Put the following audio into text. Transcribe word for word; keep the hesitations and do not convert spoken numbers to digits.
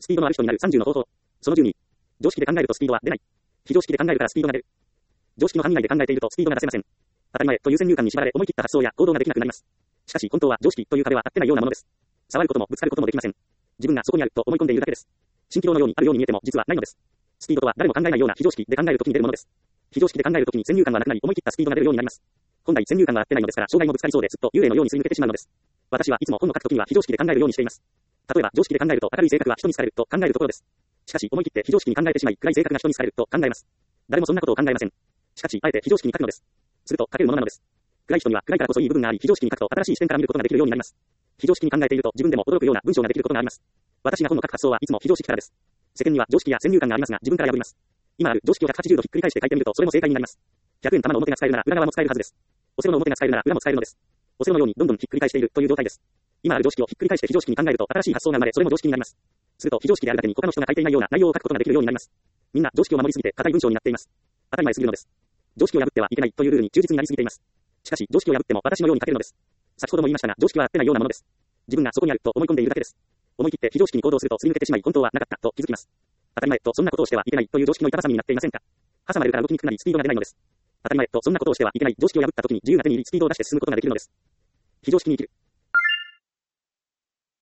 スピードのある人になるさんじゅうの方法。そのじゅうに。常識で考えるとスピードは出ない。非常識で考えるからスピードが出る。常識の範囲内で考えているとスピードが出せません。当たり前という先入観に縛られ思い切った発想や行動ができなくなります。しかし本当は常識という壁はあってないようなものです。触ることもぶつかることもできません。自分がそこにあると思い込んでいるだけです。蜃気楼のようにあるように見えても実はないのです。スピードとは誰も考えないような非常識で考えるときに出るものです。非常識で考えるときに先入観はなくなり思い切ったスピードが出るようになります。本来先入観はあってないのですから障害もぶつかりそうでずっと幽霊のようにすり抜けてしまうのです。私はいつも本を書くときには非常識で考えるようにしています。例えば常識で考えると明るい性格は人に好かれると考えるところです。しかし思い切って非常識に考えてしまい暗い性格が人に好かれると考えます。誰もそんなことを考えません。しかしあえて非常識に書くのです。すると書けるものなのです。暗い人には暗いからこそいい部分があり非常識に書くと新しい視点から見ることができるようになります。非常識に考えていると自分でも驚くような文章ができることがあります。私が本の書く発想はいつも非常識からです。世間には常識や先入観がありますが自分から破ります。今ある常識をひゃくはちじゅうどひっくり返して書いてみるとそれも正解になります。ひゃくえん玉の表が使えるなら裏側も使えるはずです。オセロの表が使えるなら裏も使えるのです。オセロのようにどんどんひっくり返しているという状態です。今ある常識をひっくり返して非常識に考えると新しい発想が生まれそれも常識になります。すると非常識であるだけに他の人が書いていないような内容を書くことができるようになります。みんな常識を守りすぎて硬い文章になっています。当たり前すぎるのです。常識を破ってはいけないというルールに忠実になりすぎています。しかし常識を破っても私のように書けるのです。先ほども言いましたが常識はあってないようなものです。自分がそこにあると思い込んでいるだけです。思い切って非常識に行動するとすり抜けてしまい本当はなかったと気づきます。当たり前とそんなことをしてはいけないという常識の板挟みになっていませんか。挟まれるから動きにくくなりスピードが出ないのです。当たり前とそんなことをしてはいけない常識を破った時に自由な手に入りスピードを出して進むことができるのです。非常識に生きる。